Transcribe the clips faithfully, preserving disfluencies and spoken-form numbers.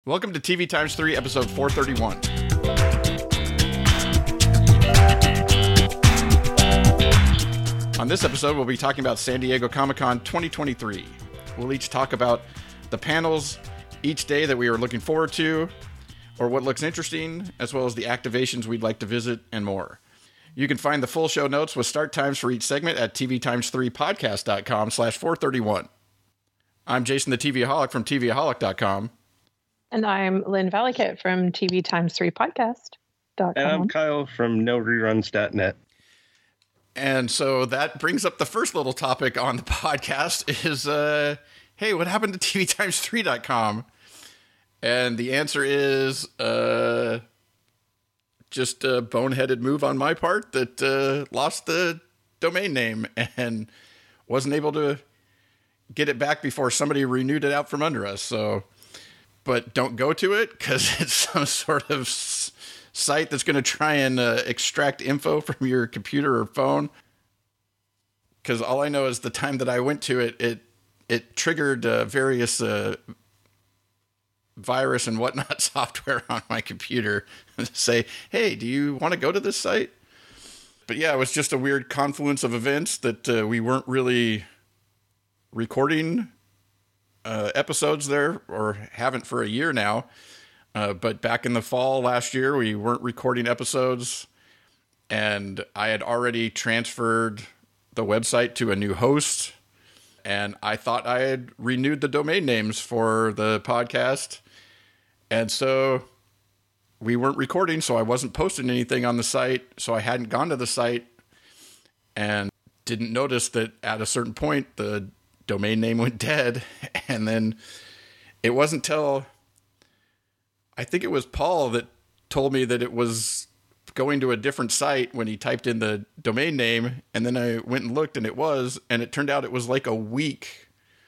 Welcome to T V Times three, episode four thirty-one. On this episode, we'll be talking about San Diego Comic-Con twenty twenty-three. We'll each talk about the panels each day that we are looking forward to, or what looks interesting, as well as the activations we'd like to visit, and more. You can find the full show notes with start times for each segment at t v times three podcast dot com slash four thirty-one. I'm Jason the TVaholic from T V aholic dot com. And I'm Lynn Valikit from T V Times three podcast dot com. And I'm Kyle from no reruns dot net. And so that brings up the first little topic on the podcast is, uh, hey, what happened to T V Times three dot com? And the answer is uh, just a boneheaded move on my part that uh, lost the domain name and wasn't able to get it back before somebody renewed it out from under us. So... But don't go to it because it's some sort of s- site that's going to try and uh, extract info from your computer or phone. Because all I know is the time that I went to it, it it triggered uh, various uh, virus and whatnot software on my computer to say, hey, do you want to go to this site? But yeah, it was just a weird confluence of events that uh, we weren't really recording Uh, episodes there, or haven't for a year now. Uh, but back in the fall last year, we weren't recording episodes, and I had already transferred the website to a new host, and I thought I had renewed the domain names for the podcast, and so we weren't recording, so I wasn't posting anything on the site, so I hadn't gone to the site, and didn't notice that at a certain point, the domain name went dead. And then it wasn't till I think it was Paul that told me that it was going to a different site when he typed in the domain name. And then I went and looked, and it was, and it turned out it was like a week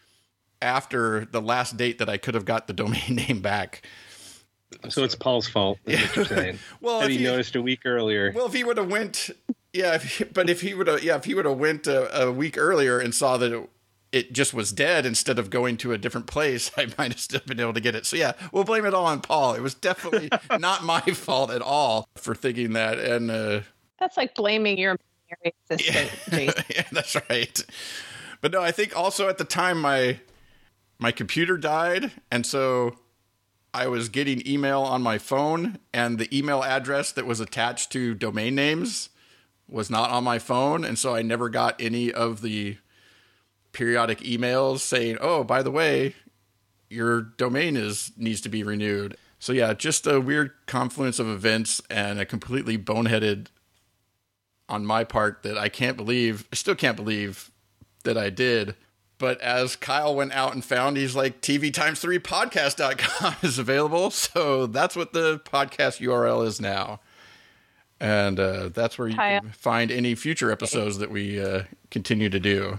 after the last date that I could have got the domain name back. So, so it's Paul's fault, is what you're saying. Well, had if he he noticed a week earlier. Well, if he would have went, yeah, if he, but if he would have, yeah, if he would have went a, a week earlier and saw that it, it just was dead instead of going to a different place, I might have still been able to get it. So yeah, we'll blame it all on Paul. It was definitely not my fault at all for thinking that. And uh, that's like blaming your assistant. Yeah, yeah, that's right. But no, I think also at the time my my computer died, and so I was getting email on my phone, and the email address that was attached to domain names was not on my phone, and so I never got any of the periodic emails saying, oh, by the way, your domain is needs to be renewed. So yeah, just a weird confluence of events and a completely boneheaded on my part that I can't believe, I still can't believe that I did. But as Kyle went out and found, he's like, T V Times three podcast dot com is available. So that's what the podcast U R L is now. And uh, that's where you Kyle. can find any future episodes that we uh, continue to do.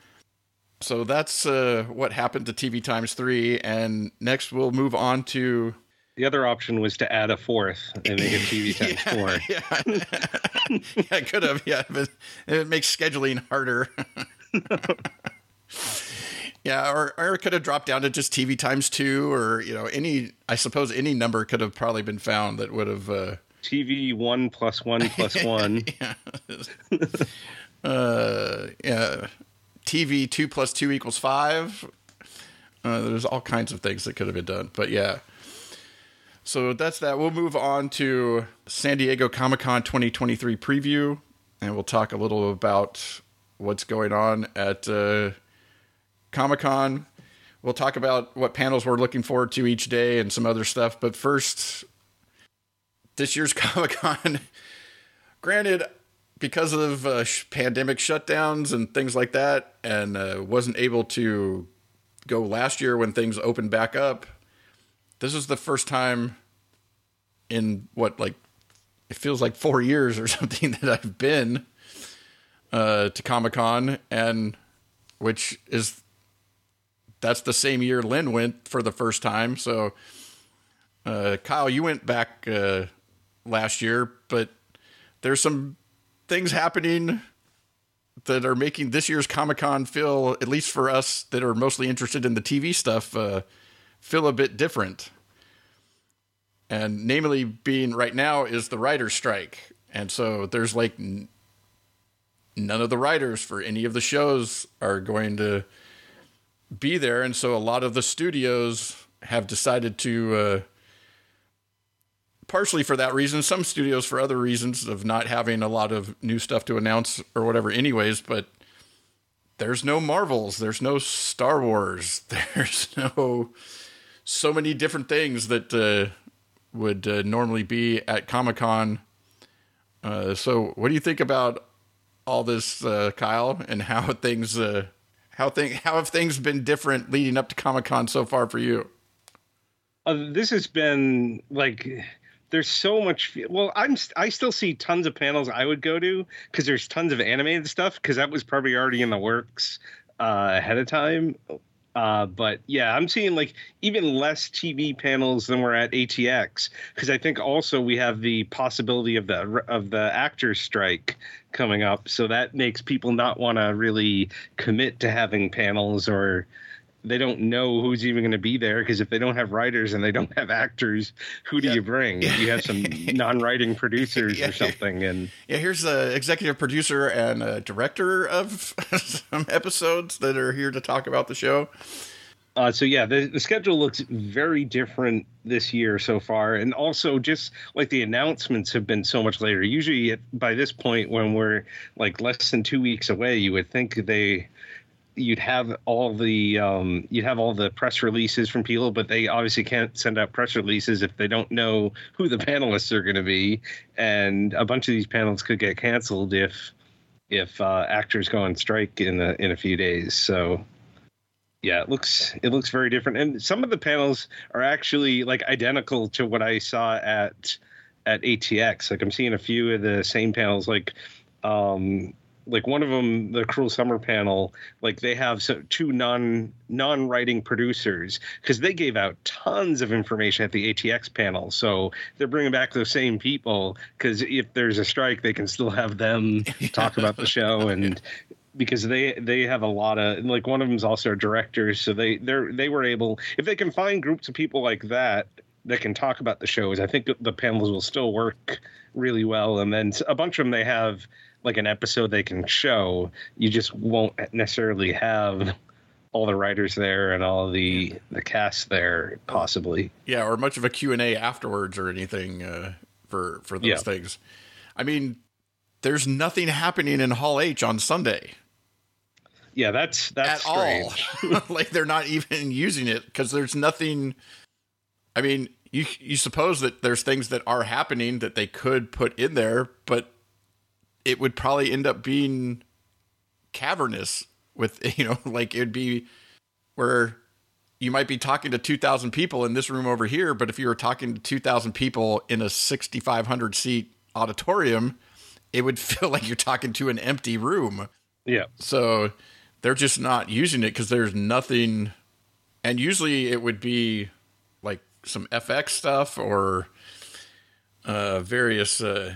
So that's uh, what happened to T V Times three, and next we'll move on to... The other option was to add a fourth and make it T V Times yeah, four. Yeah, yeah I could have, yeah, but it makes scheduling harder. Yeah, or, or it could have dropped down to just T V Times two, or, you know, any, I suppose any number could have probably been found that would have... Uh, T V one plus one plus one. yeah. uh, yeah. T V two plus two equals five. Uh, there's all kinds of things that could have been done. But yeah. So that's that. We'll move on to San Diego Comic-Con twenty twenty-three preview. And we'll talk a little about what's going on at uh, Comic-Con. We'll talk about what panels we're looking forward to each day and some other stuff. But first, this year's Comic-Con, granted, because of uh, sh- pandemic shutdowns and things like that, and uh, wasn't able to go last year when things opened back up. This is the first time in what, like, it feels like four years or something that I've been uh, to Comic-Con, and which is, that's the same year Lynn went for the first time. So, uh, Kyle, you went back uh, last year, but there's some things happening that are making this year's Comic-Con feel, at least for us that are mostly interested in the T V stuff, uh, feel a bit different. and namely being right now is the writer's strike. And so there's like n- none of the writers for any of the shows are going to be there. And so a lot of the studios have decided to, uh, partially for that reason, some studios for other reasons of not having a lot of new stuff to announce or whatever anyways, but there's no Marvels, there's no Star Wars, there's no so many different things that uh, would uh, normally be at Comic-Con. Uh, so what do you think about all this, uh, Kyle, and how things, uh, how thing, how have things been different leading up to Comic-Con so far for you? Uh, this has been like, there's so much. Well, I'm I still see tons of panels I would go to because there's tons of animated stuff because that was probably already in the works uh, ahead of time. Uh, but yeah, I'm seeing like even less T V panels than we're at A T X because I think also we have the possibility of the of the actors strike coming up, so that makes people not want to really commit to having panels, or they don't know who's even going to be there because if they don't have writers and they don't have actors, who do yeah. you bring? You have some non-writing producers yeah. or something, and yeah, here's the executive producer and uh, director of some episodes that are here to talk about the show. Uh, so yeah, the, the schedule looks very different this year so far, and also just like the announcements have been so much later. Usually, at, by this point, when we're like less than two weeks away, you would think they. You'd have all the um, you'd have all the press releases from people, but they obviously can't send out press releases if they don't know who the panelists are going to be. And a bunch of these panels could get canceled if if uh, actors go on strike in a, in a few days. So yeah, it looks it looks very different. And some of the panels are actually like identical to what I saw at at A T X. Like I'm seeing a few of the same panels, like. Um, Like one of them, the Cruel Summer panel, like they have so, two non non writing producers because they gave out tons of information at the A T X panel. So they're bringing back those same people because if there's a strike, they can still have them talk about the show, and because they they have a lot of like one of them is also a director, so they they they were able, if they can find groups of people like that that can talk about the shows, I think the panels will still work really well. And then a bunch of them they have. Like an episode they can show, you just won't necessarily have all the writers there and all the the cast there possibly. Yeah, or much of a Q and A afterwards or anything uh, for for those yeah. things. I mean, there's nothing happening in Hall H on Sunday. Yeah, that's that's at strange. all. Like they're not even using it because there's nothing. I mean, you you suppose that there's things that are happening that they could put in there, but it would probably end up being cavernous with, you know, like it'd be where you might be talking to two thousand people in this room over here, but if you were talking to two thousand people in a sixty-five hundred seat auditorium, it would feel like you're talking to an empty room. Yeah. So they're just not using it because there's nothing. And usually it would be like some F X stuff or uh, various, uh,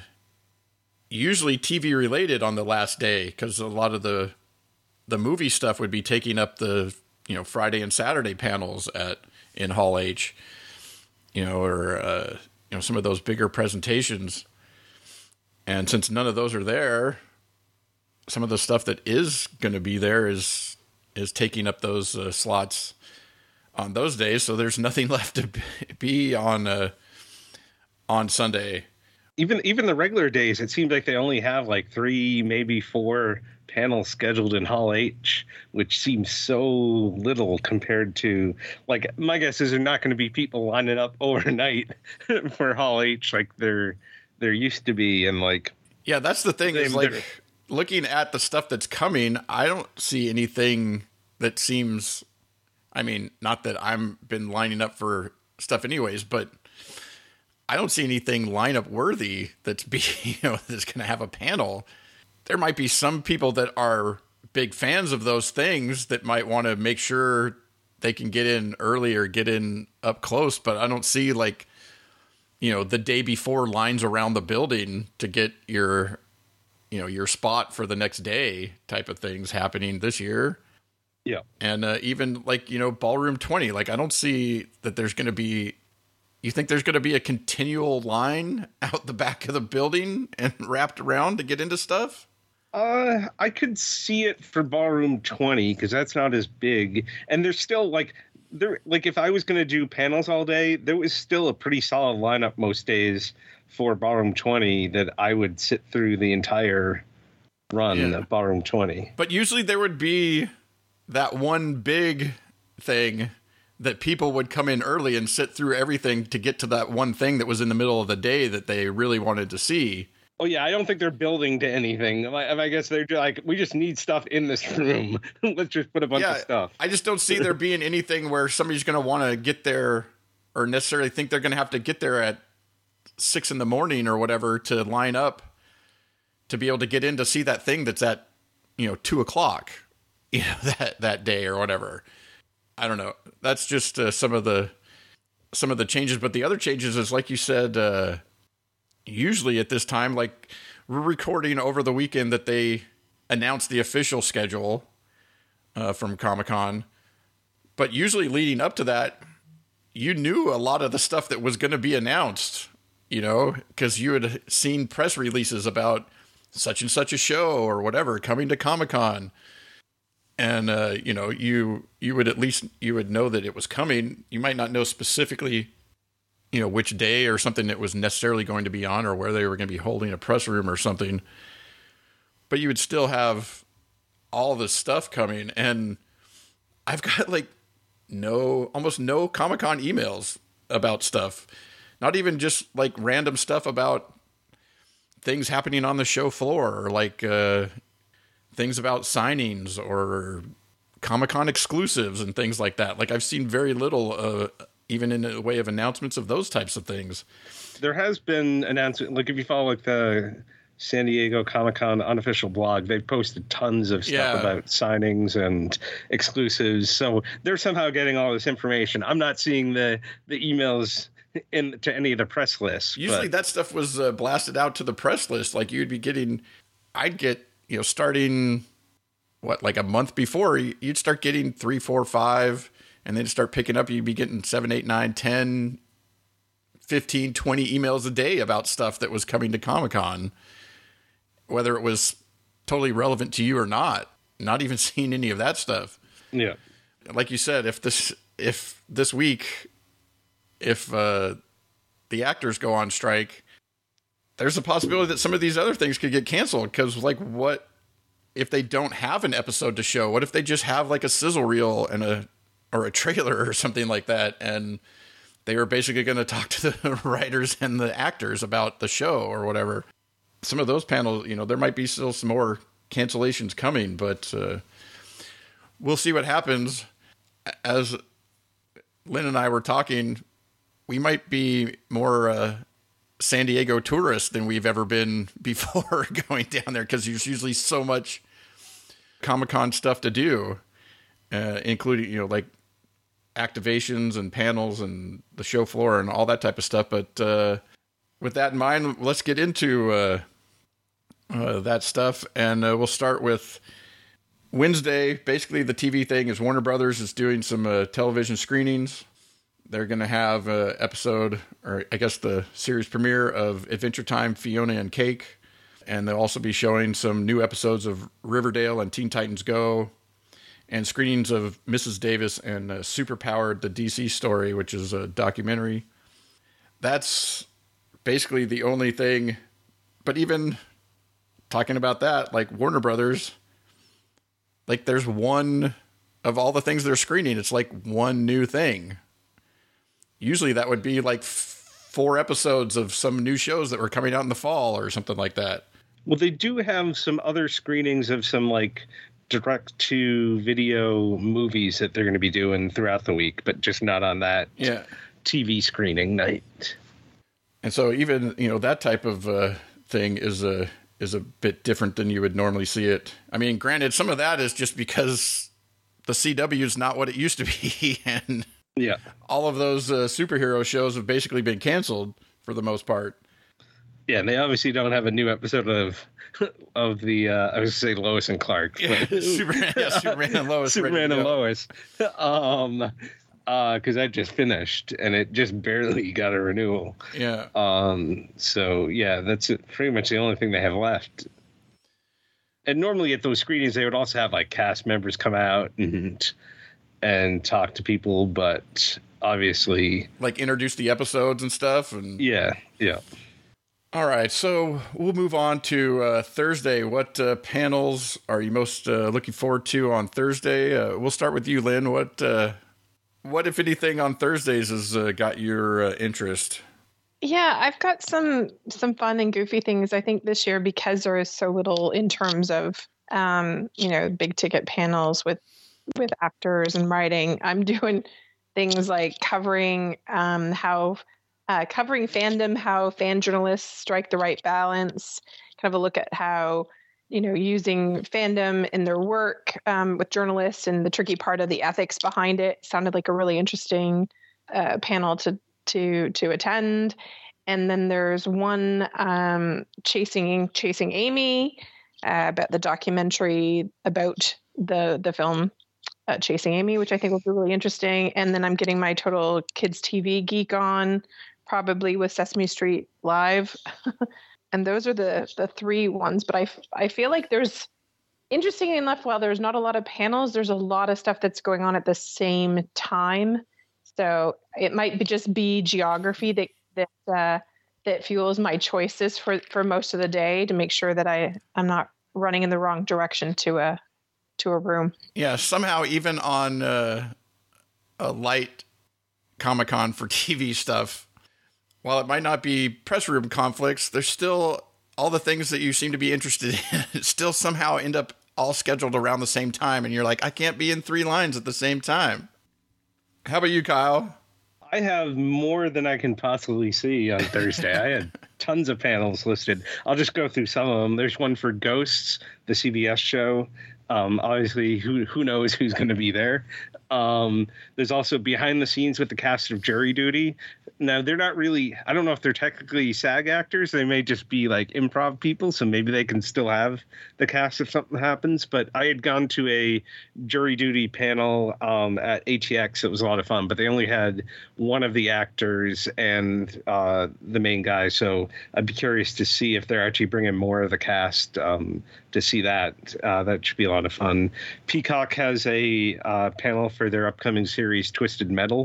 usually T V related on the last day, because a lot of the the movie stuff would be taking up the, you know, Friday and Saturday panels at in Hall H, you know, or uh, you know, some of those bigger presentations. And since none of those are there, some of the stuff that is going to be there is is taking up those uh, slots on those days. So there's nothing left to be on uh, on Sunday. Even even the regular days, it seems like they only have like three, maybe four panels scheduled in Hall H, which seems so little compared to, like, my guess is there not going to be people lining up overnight for Hall H like there there used to be. And like, yeah, that's the thing is like looking at the stuff that's coming, I don't see anything that seems, I mean, not that I'm been lining up for stuff anyways, but I don't see anything lineup worthy that's be, you know, that's going to have a panel. There might be some people that are big fans of those things that might want to make sure they can get in early or get in up close, but I don't see like, you know, the day before lines around the building to get your, you know, your spot for the next day type of things happening this year. Yeah. And uh, even like, you know, Ballroom twenty, like I don't see that there's going to be You think there's going to be a continual line out the back of the building and wrapped around to get into stuff? Uh, I could see it for Ballroom twenty because that's not as big, and there's still like there like if I was going to do panels all day, there was still a pretty solid lineup most days for Ballroom twenty that I would sit through the entire run yeah. of Ballroom twenty. But usually there would be that one big thing that people would come in early and sit through everything to get to that one thing that was in the middle of the day that they really wanted to see. Oh, yeah, I don't think they're building to anything. I, I guess they're just like, we just need stuff in this room. Let's just put a bunch yeah, of stuff. I just don't see there being anything where somebody's going to want to get there or necessarily think they're going to have to get there at six in the morning or whatever to line up to be able to get in to see that thing that's at, you know, two o'clock, you know, that, that day or whatever. I don't know. That's just uh, some of the, some of the changes. But the other changes is, like you said, uh, usually at this time, like we're recording over the weekend that they announced the official schedule uh, from Comic-Con. But usually leading up to that, you knew a lot of the stuff that was going to be announced, you know, because you had seen press releases about such and such a show or whatever coming to Comic-Con. And, uh, you know, you, you would at least, you would know that it was coming. You might not know specifically, you know, which day or something it was necessarily going to be on or where they were going to be holding a press room or something. But you would still have all this stuff coming. And I've got like no, almost no Comic-Con emails about stuff. Not even just like random stuff about things happening on the show floor or like uh, things about signings or Comic-Con exclusives and things like that. Like I've seen very little uh even in the way of announcements of those types of things. There has been announcement. Like if you follow like the San Diego Comic-Con unofficial blog, they've posted tons of stuff yeah. about signings and exclusives. So they're somehow getting all this information. I'm not seeing the, the emails in to any of the press lists. Usually but. that stuff was uh, blasted out to the press list. Like you'd be getting, I'd get, you know, starting what, like a month before you'd start getting three, four, five, and then start picking up, you'd be getting seven, eight, nine, ten, fifteen, twenty emails a day about stuff that was coming to Comic-Con, whether it was totally relevant to you or not, not even seeing any of that stuff. Yeah. Like you said, if this, if this week, if uh, the actors go on strike, there's a possibility that some of these other things could get canceled. Because like what, if they don't have an episode to show, what if they just have like a sizzle reel and a, or a trailer or something like that, and they were basically going to talk to the writers and the actors about the show or whatever. Some of those panels, you know, there might be still some more cancellations coming, but uh, we'll see what happens. As Lynn and I were talking, we might be more uh, San Diego tourists than we've ever been before going down there, because there's usually so much Comic-Con stuff to do, uh, including, you know, like activations and panels and the show floor and all that type of stuff. But uh, with that in mind, let's get into uh, uh, that stuff. And uh, we'll start with Wednesday. Basically, the T V thing is Warner Brothers is doing some uh, television screenings. They're going to have an episode, or I guess the series premiere of Adventure Time, Fiona and Cake. And they'll also be showing some new episodes of Riverdale and Teen Titans Go, and screenings of Missus Davis and uh, Superpowered, the D C story, which is a documentary. That's basically the only thing. But even talking about that, like Warner Brothers, like there's one of all the things they're screening, it's like one new thing. Usually that would be like f- four episodes of some new shows that were coming out in the fall or something like that. Well, they do have some other screenings of some like direct to video movies that they're going to be doing throughout the week, but just not on that yeah. T V screening night. And so even, you know, that type of uh, thing is a, is a bit different than you would normally see it. I mean, granted, some of that is just because the C W is not what it used to be. And yeah, all of those uh, superhero shows have basically been canceled for the most part. Yeah, and they obviously don't have a new episode of of the uh, I was going to say Lois and Clark. Yeah, Superman, yeah, Superman and Lois. Superman and Lois. Um, because uh, I just finished and it just barely got a renewal. Yeah. Um. So yeah, that's it, pretty much the only thing they have left. And normally at those screenings, they would also have like cast members come out and and talk to people, but obviously, like introduce the episodes and stuff. And yeah, yeah. All right, so we'll move on to uh, Thursday. What uh, panels are you most uh, looking forward to on Thursday? Uh, we'll start with you, Lynn. What, uh, what if anything, on Thursdays has uh, got your uh, interest? Yeah, I've got some some fun and goofy things. I think this year, because there is so little in terms of um, you know, big ticket panels with with actors and writing. I'm doing things like covering um, how. Uh, covering fandom, how fan journalists strike the right balance, kind of a look at how, you know, using fandom in their work um, with journalists and the tricky part of the ethics behind it. Sounded like a really interesting uh, panel to to to attend. And then there's one um, chasing chasing Amy uh, about the documentary about the the film uh, Chasing Amy, which I think will be really interesting. And then I'm getting my total kids T V geek on, probably with Sesame Street Live. And those are the the three ones. But I, I feel like there's, interestingly enough, while there's not a lot of panels, there's a lot of stuff that's going on at the same time. So it might be just be geography that that uh, that fuels my choices for, for most of the day, to make sure that I, I'm not running in the wrong direction to a to a room. Yeah, somehow even on uh, a light Comic-Con for T V stuff, while it might not be press room conflicts, there's still all the things that you seem to be interested in still somehow end up all scheduled around the same time. And you're like, I can't be in three lines at the same time. How about you, Kyle? I have more than I can possibly see on Thursday. I had tons of panels listed. I'll just go through some of them. There's one for Ghosts, the C B S show. Um, obviously, who who knows who's going to be there. Um, there's also behind the scenes with the cast of Jury Duty. Now, they're not really, I don't know if they're technically SAG actors. They may just be like improv people, so maybe they can still have the cast if something happens. But I had gone to a Jury Duty panel um, at A T X. It was a lot of fun, but they only had one of the actors and uh, the main guy. So I'd be curious to see if they're actually bringing more of the cast um, to see that. Uh, that should be a lot of fun. Peacock has a uh, panel for their upcoming series, Twisted Metal.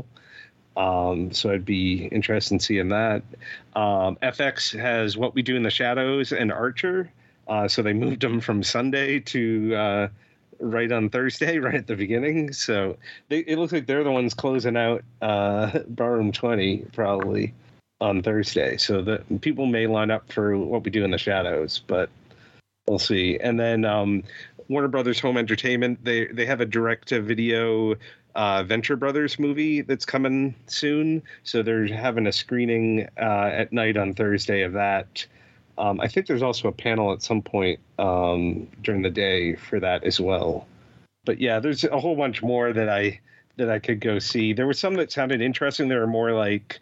Um, so I'd be interested in seeing that. Um, F X has What We Do in the Shadows and Archer. Uh, so they moved them from Sunday to uh, right on Thursday, right at the beginning. So they, it looks like they're the ones closing out uh, Barroom twenty probably on Thursday. So the people may line up for What We Do in the Shadows, but we'll see. And then um, Warner Brothers Home Entertainment, they they have a direct-to-video uh, Venture Brothers movie that's coming soon. So they're having a screening uh, at night on Thursday of that. Um, I think there's also a panel at some point um, during the day for that as well. But yeah, there's a whole bunch more that I that I could go see. There were some that sounded interesting. They were more like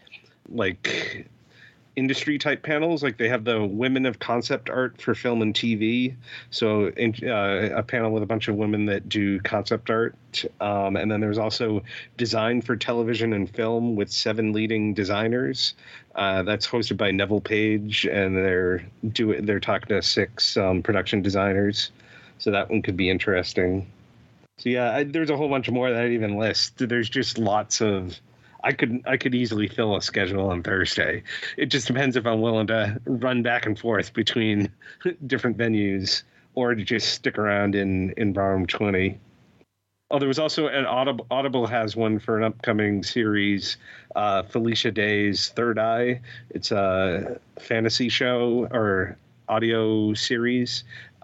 like industry type panels. Like they have the Women of Concept Art for Film and T V. So in, uh, a panel with a bunch of women that do concept art. Um, and then there's also Design for Television and Film with seven leading designers. Uh, that's hosted by Neville Page, and they're do they're talking to six um, production designers. So that one could be interesting. So yeah, I, there's a whole bunch more that I didn't even list. There's just lots of. I could I could easily fill a schedule on Thursday. It just depends if I'm willing to run back and forth between different venues or to just stick around in in Barroom twenty. Oh, there was also an Audible. Audible has one for an upcoming series, uh, Felicia Day's Third Eye. It's a fantasy show or audio series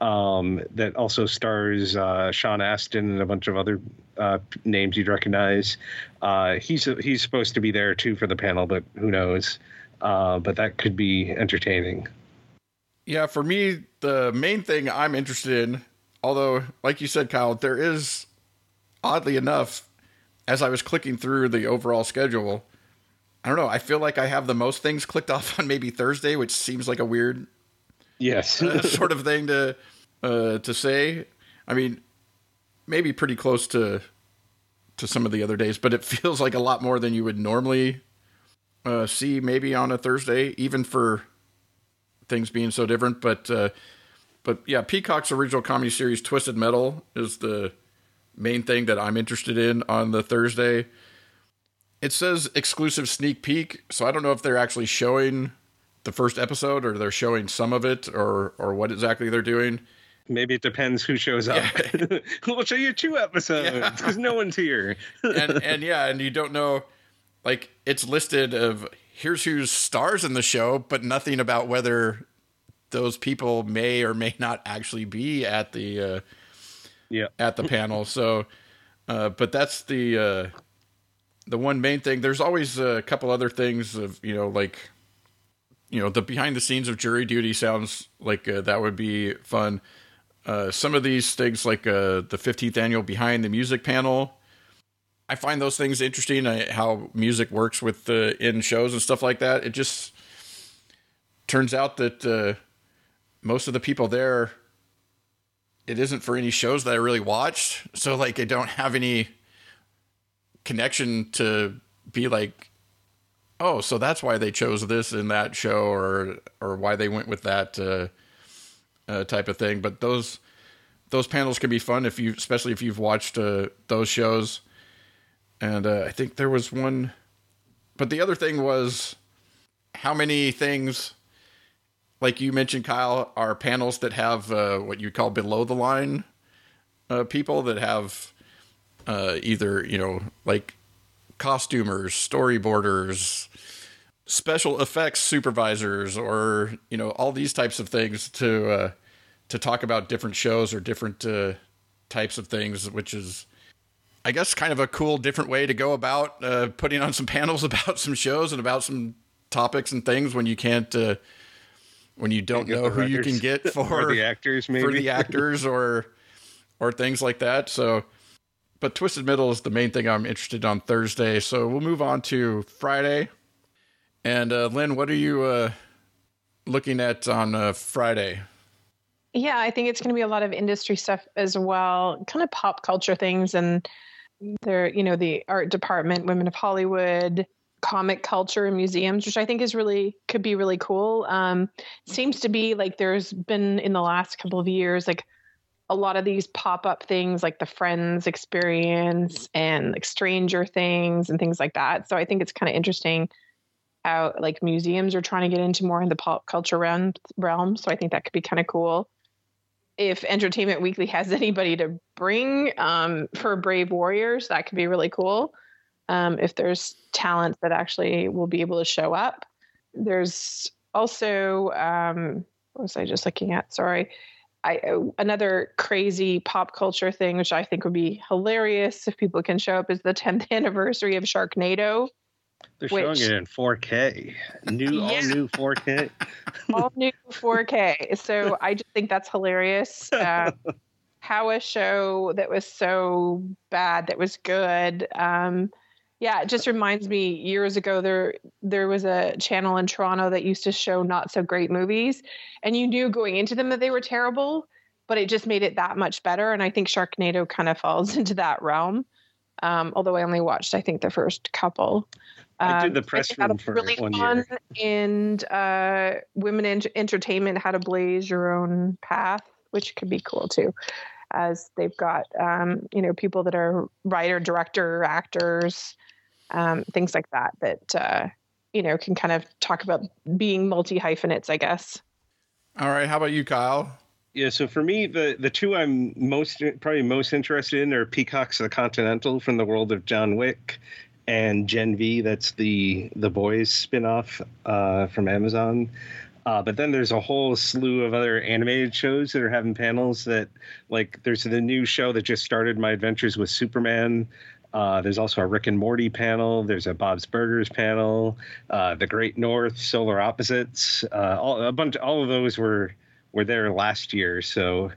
um, that also stars uh, Sean Astin and a bunch of other uh, names you'd recognize. Uh, he's he's supposed to be there too for the panel, but who knows? Uh, but that could be entertaining. Yeah, for me, the main thing I'm interested in, although, like you said, Kyle, there is, oddly enough, as I was clicking through the overall schedule, I don't know, I feel like I have the most things clicked off on maybe Thursday, which seems like a weird yes uh, sort of thing to uh, to say. I mean, maybe pretty close to to some of the other days, but it feels like a lot more than you would normally uh, see maybe on a Thursday, even for things being so different. But uh, but yeah, Peacock's original comedy series Twisted Metal is the main thing that I'm interested in on the Thursday. It says exclusive sneak peek, so I don't know if they're actually showing the first episode or they're showing some of it or or what exactly they're doing. Maybe it depends who shows up. Yeah. We'll show you two episodes because yeah. no one's here. and and yeah, and you don't know, like, it's listed of here's who stars in the show, but nothing about whether those people may or may not actually be at the uh, yeah at the panel. So, uh, but that's the uh, the one main thing. There's always a couple other things of, you know, like, you know, the behind the scenes of Jury Duty sounds like uh, that would be fun. Uh, some of these things, like uh, the fifteenth annual Behind the Music panel, I find those things interesting. I, how music works with uh, in shows and stuff like that. It just turns out that uh, most of the people there, it isn't for any shows that I really watched. So, like, I don't have any connection to be like, oh, so that's why they chose this in that show, or or why they went with that uh, uh, type of thing. But those those panels can be fun if you, especially if you've watched uh, those shows. And uh, I think there was one, but the other thing was how many things, like you mentioned, Kyle, are panels that have uh, what you call below the line uh, people that have uh, either, you know, like costumers, storyboarders, special effects supervisors, or, you know, all these types of things to uh, to talk about different shows or different uh, types of things, which is, I guess, kind of a cool, different way to go about uh, putting on some panels about some shows and about some topics and things when you can't, uh, when you don't know who you can get for the actors, maybe for the actors or or things like that. So, but Twisted Metal is the main thing I'm interested in on Thursday. So we'll move on to Friday. And uh, Lynn, what are you uh, looking at on uh, Friday? Yeah, I think it's going to be a lot of industry stuff as well, kind of pop culture things, and there, you know, the art department, Women of Hollywood, comic culture and museums, which I think is really, could be really cool. Um, seems to be like there's been in the last couple of years, like a lot of these pop-up things like the Friends experience and like Stranger Things and things like that. So I think it's kind of interesting how like museums are trying to get into more in the pop culture realm, realm. So I think that could be kind of cool. If Entertainment Weekly has anybody to bring um, for Brave Warriors, that could be really cool. Um, if there's talent that actually will be able to show up. There's also, um, what was I just looking at? Sorry. I, another crazy pop culture thing, which I think would be hilarious if people can show up, is the tenth anniversary of Sharknado. They're which, showing it in four K. New, yeah. all new four K. all new four K. So I just think that's hilarious. Uh, how a show that was so bad that was good. Um, yeah, it just reminds me, years ago there there was a channel in Toronto that used to show not so great movies, and you knew going into them that they were terrible, but it just made it that much better. And I think Sharknado kind of falls into that realm. Um, although I only watched, I think, the first couple. I did the press room for really one fun year. And uh, Women in Entertainment, How to Blaze Your Own Path, which could be cool too, as they've got um, you know, people that are writer, director, actors, um, things like that that uh, you know, can kind of talk about being multi hyphenates, I guess. All right, how about you, Kyle? Yeah, so for me, the, the two I'm most probably most interested in are Peacock's The Continental from the world of John Wick, and Gen V, that's the the Boys spinoff uh, from Amazon. Uh, but then there's a whole slew of other animated shows that are having panels that, like, there's the new show that just started, My Adventures with Superman. Uh, there's also a Rick and Morty panel. There's a Bob's Burgers panel. Uh, the Great North, Solar Opposites. Uh, all, a bunch. All of those were were there last year. So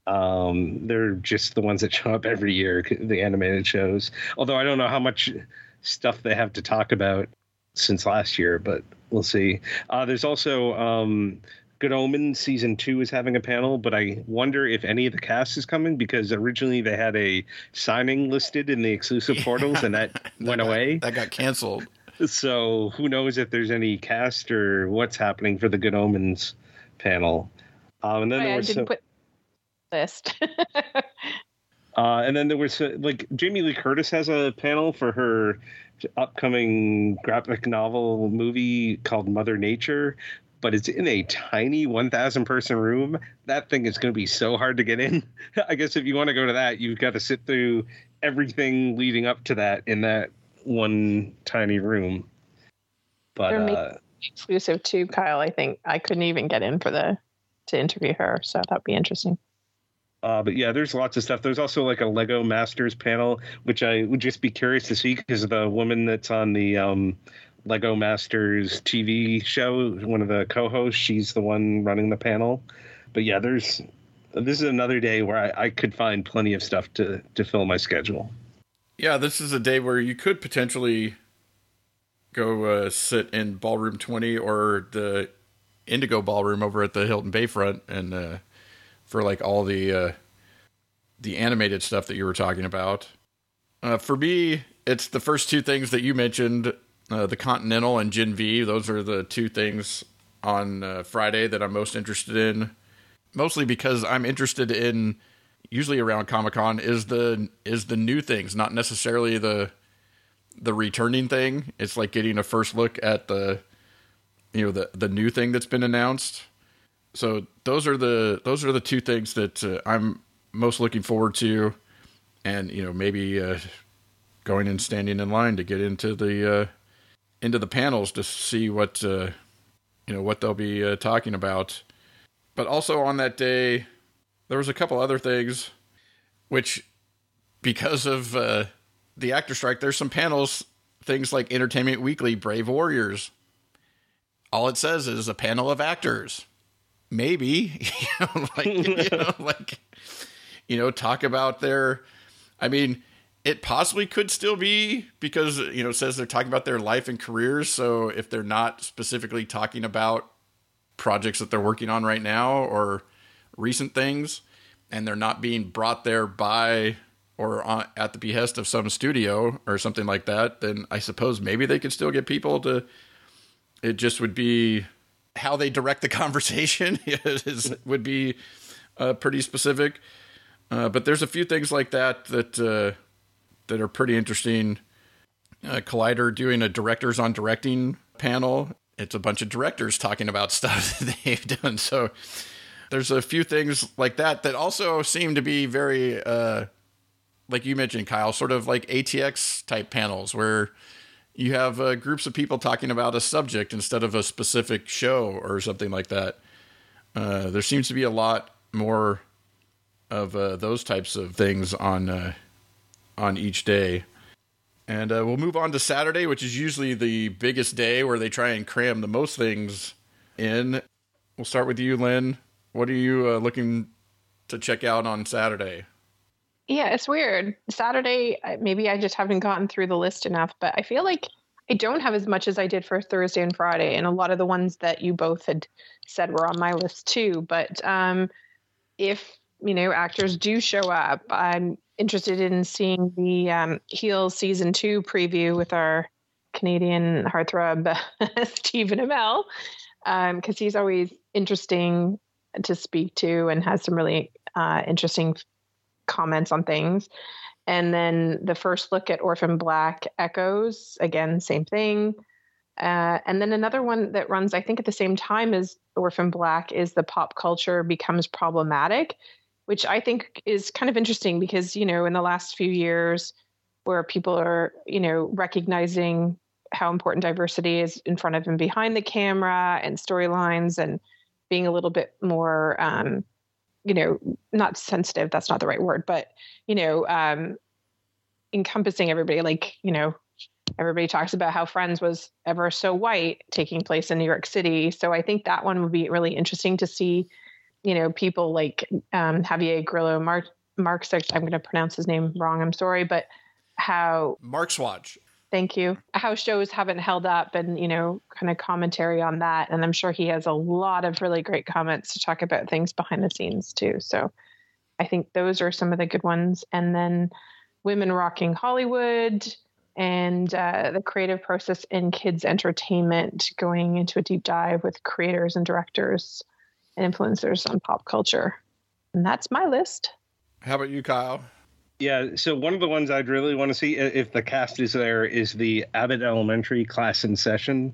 um, they're just the ones that show up every year, the animated shows. Although I don't know how much stuff they have to talk about since last year, but we'll see. Uh, there's also um, Good Omens season two is having a panel, but I wonder if any of the cast is coming, because originally they had a signing listed in the exclusive yeah. portals, and that, that went got, away. That got canceled. So who knows if there's any cast or what's happening for the Good Omens panel. Um, and then oh, there I was didn't some, put list. uh, and then there was uh, like Jamie Lee Curtis has a panel for her upcoming graphic novel movie called Mother Nature, but it's in a tiny one thousand person room. That thing is going to be so hard to get in. I guess if you want to go to that, you've got to sit through everything leading up to that in that one tiny room. But They're uh, exclusive too, Kyle. I think I couldn't even get in for the to interview her, so that'd be interesting. Uh, but yeah, there's lots of stuff. There's also like a Lego Masters panel, which I would just be curious to see, because the woman that's on the um, Lego Masters T V show, one of the co-hosts, she's the one running the panel. But yeah, there's this is another day where I, I could find plenty of stuff to, to fill my schedule. Yeah, this is a day where you could potentially go uh, sit in Ballroom twenty or the Indigo Ballroom over at the Hilton Bayfront, and uh, for like all the uh, the animated stuff that you were talking about. Uh, for me, it's the first two things that you mentioned, uh, the Continental and Gen V. Those are the two things on uh, Friday that I'm most interested in. Mostly because I'm interested in, usually around Comic-Con, is the is the new things, not necessarily the the returning thing. It's like getting a first look at the you know the the new thing that's been announced. So those are the those are the two things that uh, I'm most looking forward to, and you know maybe uh, going and standing in line to get into the uh, into the panels to see what uh, you know what they'll be uh, talking about. But also on that day, there was a couple other things, which because of uh, the actor strike, there's some panels, things like Entertainment Weekly, Brave Warriors. All it says is a panel of actors. Maybe, you know, like, you know, like, you know, talk about their, I mean, it possibly could still be because, you know, it says they're talking about their life and careers. So if they're not specifically talking about projects that they're working on right now or recent things, and they're not being brought there by or on, at the behest of some studio or something like that, then I suppose maybe they could still get people to, it just would be how they direct the conversation is, would be uh, pretty specific. Uh, but there's a few things like that that uh, that are pretty interesting. Uh, Collider doing a directors on directing panel. It's a bunch of directors talking about stuff that they've done. So there's a few things like that that also seem to be very, uh, like you mentioned, Kyle, sort of like A T X type panels where you have uh, groups of people talking about a subject instead of a specific show or something like that. Uh, there seems to be a lot more of uh, those types of things on uh, on each day. And uh, we'll move on to Saturday, which is usually the biggest day where they try and cram the most things in. We'll start with you, Lynn. What are you uh, looking to check out on Saturday? Yeah, it's weird. Saturday, maybe I just haven't gotten through the list enough, but I feel like I don't have as much as I did for Thursday and Friday. And a lot of the ones that you both had said were on my list too. But um, if, you know, actors do show up, I'm interested in seeing the um, Heels season two preview with our Canadian heartthrob, Stephen Amell, because um, he's always interesting to speak to and has some really uh, interesting comments on things. And then the first look at Orphan Black Echoes, again, same thing. Uh, and then another one that runs, I think, at the same time as Orphan Black is the Pop Culture Becomes Problematic, which I think is kind of interesting because, you know, in the last few years where people are, you know, recognizing how important diversity is in front of and behind the camera and storylines and being a little bit more, um, you know, not sensitive, that's not the right word, but, you know, um, encompassing everybody. Like, you know, everybody talks about how Friends was ever so white taking place in New York City. So I think that one would be really interesting to see, you know, people like um, Javier Grillo Mar- Marx, I'm going to pronounce his name wrong, I'm sorry, but how... Marxwatch. Thank you. How shows haven't held up and, you know, kind of commentary on that. And I'm sure he has a lot of really great comments to talk about things behind the scenes too. So I think those are some of the good ones. And then Women Rocking Hollywood and uh, the creative process in kids entertainment, going into a deep dive with creators and directors and influencers on pop culture. And that's my list. How about you, Kyle? Yeah, so one of the ones I'd really want to see, if the cast is there, is the Abbott Elementary class in session.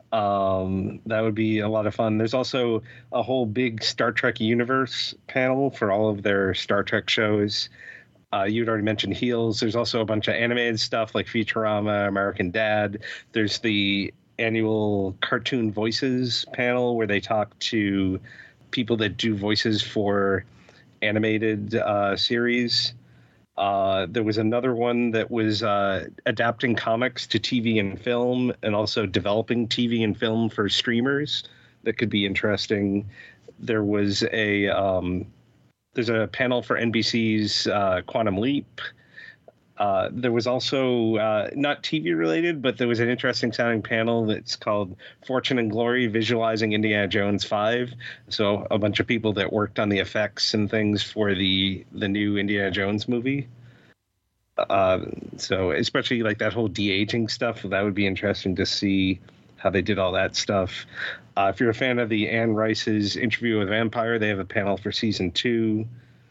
Um, that would be a lot of fun. There's also a whole big Star Trek universe panel for all of their Star Trek shows. Uh, you'd already mentioned Heels. There's also a bunch of animated stuff like Futurama, American Dad. There's the annual Cartoon Voices panel where they talk to people that do voices for animated uh, series. Uh, there was another one that was uh, adapting comics to T V and film, and also developing T V and film for streamers. That could be interesting. There was a um, there's a panel for N B C's uh, Quantum Leap. Uh, there was also uh, not T V related, but there was an interesting sounding panel that's called Fortune and Glory, Visualizing Indiana Jones five. So a bunch of people that worked on the effects and things for the, the new Indiana Jones movie. Uh, so especially like that whole de-aging stuff, that would be interesting to see how they did all that stuff. Uh, if you're a fan of the Anne Rice's Interview with a Vampire, they have a panel for season two.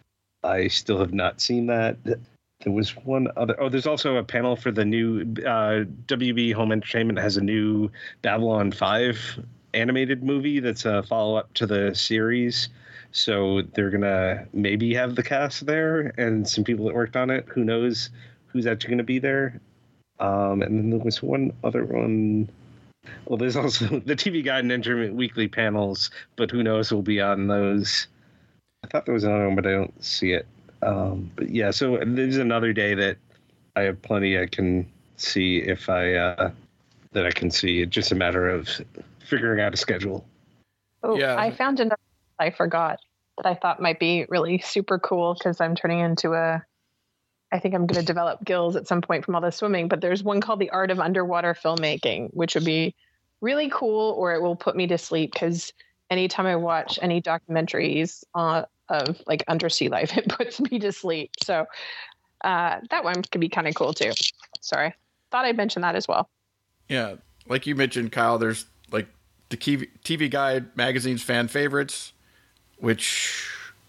I still have not seen that. There was one other. Oh, there's also a panel for the new uh, W B Home Entertainment has a new Babylon five animated movie that's a follow up to the series. So they're going to maybe have the cast there and some people that worked on it. Who knows who's actually going to be there. Um, and then there was one other one. Well, there's also the T V Guide and Entertainment Weekly panels, but who knows who'll be on those. I thought there was another one, but I don't see it. Um, but yeah, so there's another day that I have plenty I can see if I, uh, that I can see. It's just a matter of figuring out a schedule. Oh, yeah. I found another I forgot that I thought might be really super cool because I'm turning into a, I think I'm going to develop gills at some point from all the swimming, but there's one called The Art of Underwater Filmmaking, which would be really cool, or it will put me to sleep because anytime I watch any documentaries uh, of like undersea life, it puts me to sleep. So uh, that one could be kind of cool too. Sorry. Thought I'd mention that as well. Yeah. Like you mentioned, Kyle, there's like the T V Guide magazine's fan favorites, which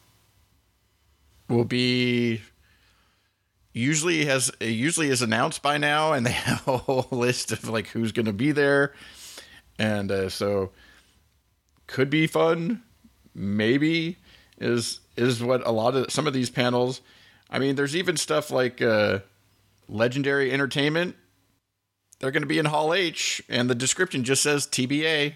will be usually has usually is announced by now, and they have a whole list of like who's going to be there. And uh, so could be fun. Maybe is is what a lot of some of these panels. I mean, there's even stuff like uh, Legendary Entertainment. They're going to be in Hall H, and the description just says T B A.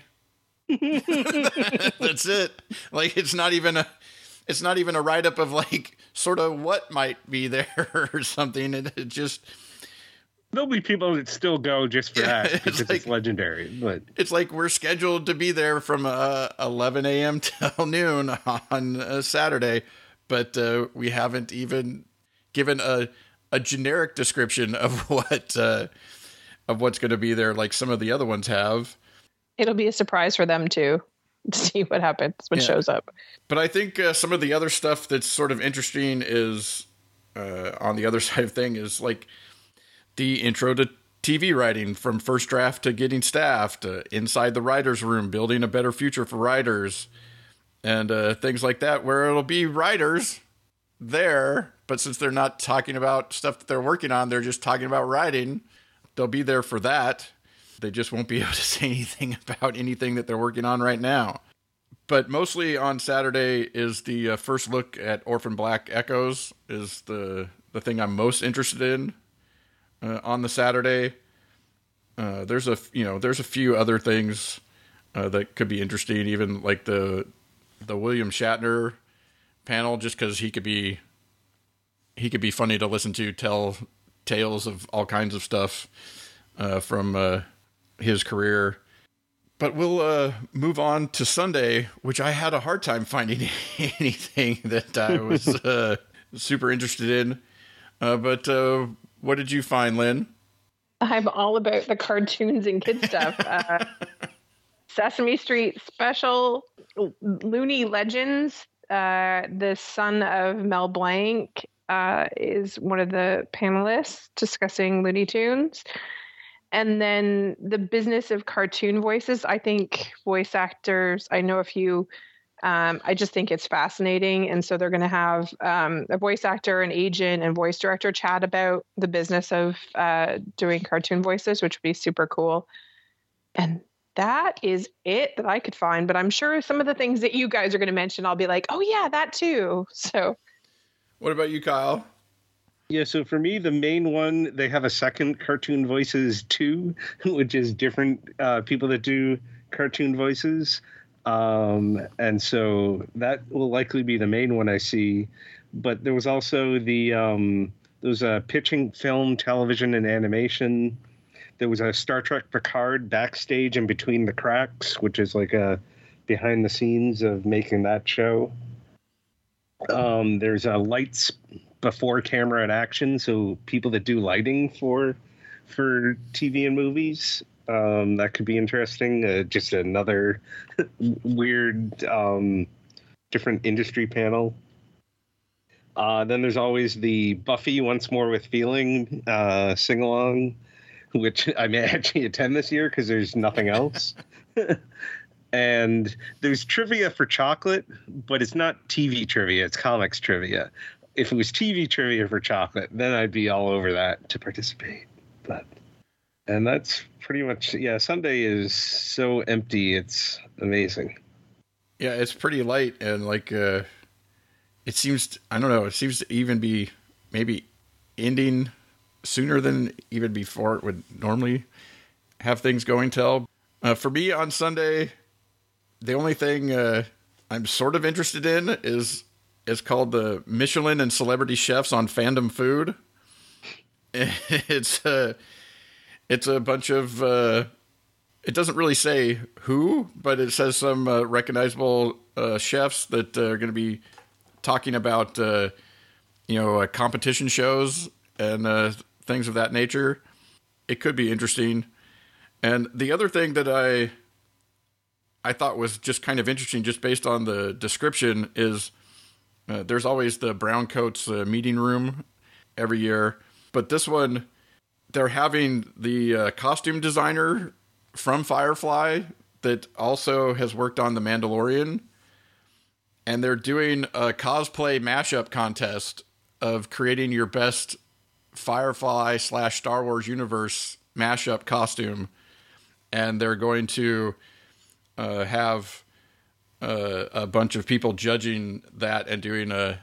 That's it. Like it's not even a it's not even a write up of like sort of what might be there or something. It, it just there'll be people that still go just for yeah, that because it's, like, it's legendary. But it's like we're scheduled to be there from uh, eleven a.m. till noon on a Saturday, but uh, we haven't even given a a generic description of what uh, of what's going to be there, like some of the other ones have. It'll be a surprise for them too, to see what happens when it Yeah. shows up. But I think uh, some of the other stuff that's sort of interesting is uh, on the other side of thing is like the intro to T V writing, from first draft to getting staffed, uh, inside the writer's room, building a better future for writers, and uh, things like that, where it'll be writers there, but since they're not talking about stuff that they're working on, they're just talking about writing. They'll be there for that. They just won't be able to say anything about anything that they're working on right now. But mostly on Saturday is the uh, first look at Orphan Black Echoes is the the thing I'm most interested in uh, on the Saturday. Uh, there's a you know there's a few other things uh, that could be interesting, even like the the William Shatner panel, just because he could be he could be funny to listen to, tell tales of all kinds of stuff uh, from uh, his career. But we'll uh, move on to Sunday, which I had a hard time finding anything that I was uh, super interested in. Uh, but uh, what did you find, Lynn? I'm all about the cartoons and kid stuff. Uh, Sesame Street Special, Looney Legends. Uh, the son of Mel Blanc uh, is one of the panelists discussing Looney Tunes. And then the business of cartoon voices. I think voice actors, I know a few, um, I just think it's fascinating. And so they're going to have um, a voice actor, an agent, and voice director chat about the business of uh, doing cartoon voices, which would be super cool. And that is it that I could find. But I'm sure some of the things that you guys are going to mention, I'll be like, oh, yeah, that too. So what about you, Kyle? Yeah, so for me, the main one, they have a second Cartoon Voices two, which is different uh, people that do cartoon voices. Um, and so that will likely be the main one I see. But there was also the, um, there was a pitching film, television, and animation. There was a Star Trek Picard backstage in between the cracks, which is like a behind the scenes of making that show. Um, there's a lights before camera and action, so people that do lighting for for T V and movies, um, that could be interesting. Uh, just another weird, um, different industry panel. Uh, then there's always the Buffy Once More with Feeling uh, sing along, which I may actually attend this year because there's nothing else. And there's trivia for chocolate, but it's not T V trivia, it's comics trivia. If it was T V trivia for chocolate, then I'd be all over that to participate. But and that's pretty much, yeah, Sunday is so empty, it's amazing. Yeah, it's pretty light, and like uh it seems, I don't know, it seems to even be maybe ending sooner than even before it would normally have things going till. Uh, for me on Sunday, the only thing uh, I'm sort of interested in is is called the Michelin and Celebrity Chefs on Fandom Food. It's a, it's a bunch of, uh, it doesn't really say who, but it says some uh, recognizable uh, chefs that uh, are going to be talking about, uh, you know, uh, competition shows and uh, things of that nature. It could be interesting. And the other thing that I I thought was just kind of interesting, just based on the description, is uh, there's always the Browncoats uh, meeting room every year. But this one, they're having the uh, costume designer from Firefly that also has worked on The Mandalorian. And they're doing a cosplay mashup contest of creating your best Firefly slash Star Wars universe mashup costume. And they're going to uh, have uh, a bunch of people judging that and doing a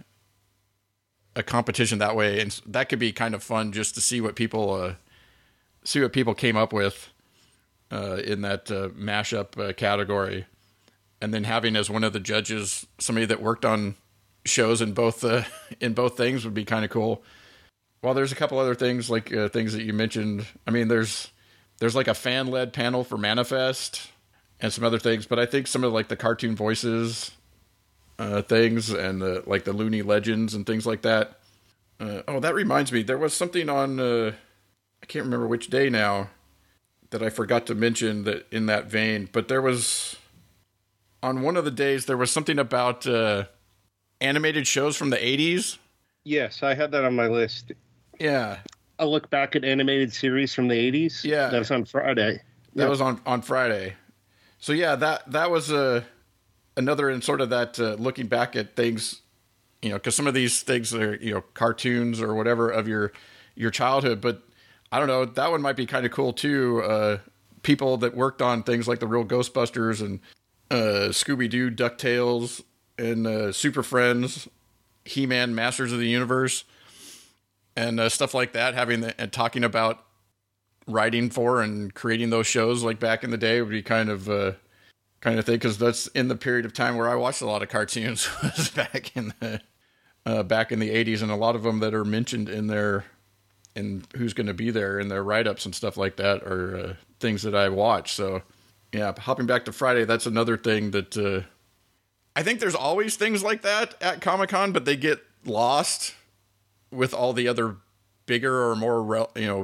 a competition that way. And that could be kind of fun just to see what people uh, see what people came up with uh, in that uh, mashup uh, category. And then having as one of the judges somebody that worked on shows in both uh, in both things would be kind of cool. Well, there's a couple other things like uh, things that you mentioned. I mean, there's there's like a fan led panel for Manifest and some other things, but I think some of like the cartoon voices uh, things and the like the Looney Legends and things like that. Uh, oh, that reminds me, there was something on uh, I can't remember which day now that I forgot to mention that in that vein, but there was. On one of the days, there was something about uh, animated shows from the eighties. Yes, I had that on my list. Yeah. A look back at animated series from the eighties. Yeah. That was on Friday. That yeah. was on, on Friday. So, yeah, that that was uh, another in sort of that uh, looking back at things, you know, because some of these things are, you know, cartoons or whatever of your your childhood. But I don't know, that one might be kind of cool, too. Uh, people that worked on things like the real Ghostbusters and Uh, Scooby-Doo, DuckTales, and uh, Super Friends, He-Man, Masters of the Universe, and uh, stuff like that. Having the, and talking about writing for and creating those shows like back in the day would be kind of uh, kind of thing, because that's in the period of time where I watched a lot of cartoons was back in the uh, back in the eighties, and a lot of them that are mentioned in their in who's going to be there in their write-ups and stuff like that are uh, things that I watched. So. Yeah, hopping back to Friday, that's another thing that uh, I think there's always things like that at Comic-Con, but they get lost with all the other bigger or more, you know,